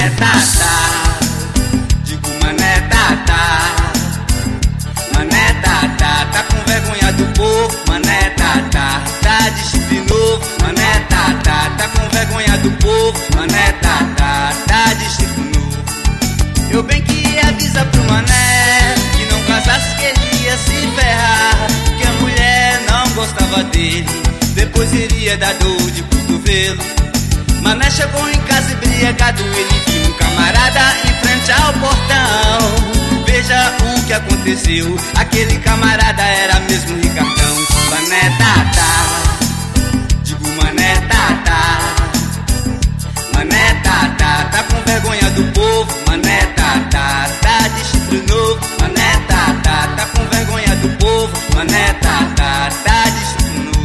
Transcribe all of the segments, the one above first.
mané Tata, digo mané Tata. Mané Tata, tá com vergonha do povo, mané Tata, tá de chifre novo, mané Tata, tá com vergonha do povo, mané Tata, tá de chifre novo. Eu bem que ia avisar pro mané que não casasse, que ele ia se ferrar, que a mulher não gostava dele, depois iria dar dor de cotovelo. Mané chegou em casa embriagado, ele viu um camarada em frente ao portão. Veja o que aconteceu, aquele camarada era mesmo Ricardão. Mané Tata, digo mané Tata. Mané Tata, tá com vergonha do povo, mané Tata, tá de chifre novo, mané Tata, tá com vergonha do povo, mané Tata, tá de chifre novo.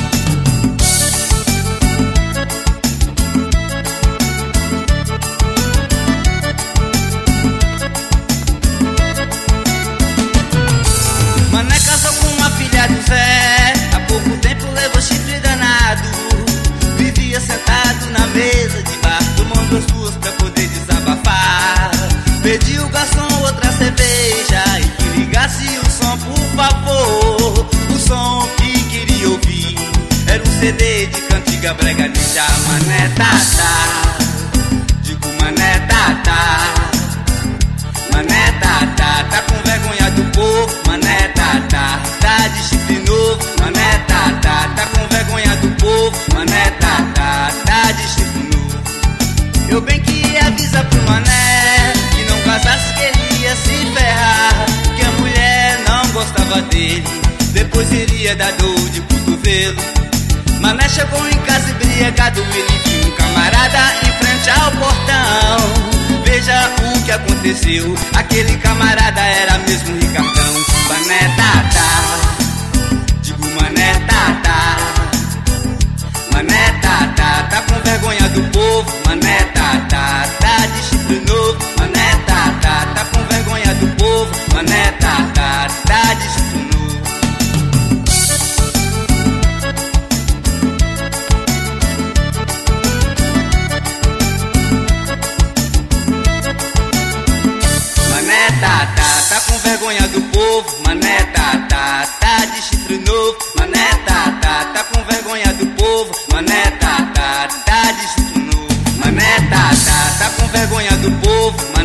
Mané casou com uma filha do Zé, há pouco tempo levou chifre danado. Vivia sentado na mesa de bar, tomando as duas pra poder desabafar. Pediu o garçom outra cerveja e que ligasse o som, por favor. O som que queria ouvir era um CD de cantiga breganeja. Mané Tata, digo mané Tata. Mané Tata, tá com vergonha do povo, mané Tata, tá de chifre novo, mané Tata, tá com vergonha do povo, mané Tata, tá de chifre novo. Eu bem que ia avisar pro mané que não casasse, que ele ia se ferrar, que a mulher não gostava dele, depois iria dar dor de cotovelo. Mané chegou em casa embriagado, ele viu um camarada em frente ao portão. Veja o que aconteceu, aquele camarada era mesmo Ricardão. Mané Tata, digo mané Tata. Mané Tata, tá com vergonha do povo, mané Tata, tá de chifre novo, mané Tata, tá com vergonha do povo, mané Tata, tá de chifre novo. Mané Tata, tá com vergonha do povo, mané Tata, tá de chifre novo, mané Tata, tá com vergonha do povo, mané Tata, tá de chifre novo. Mané Tata, tá com vergonha do povo,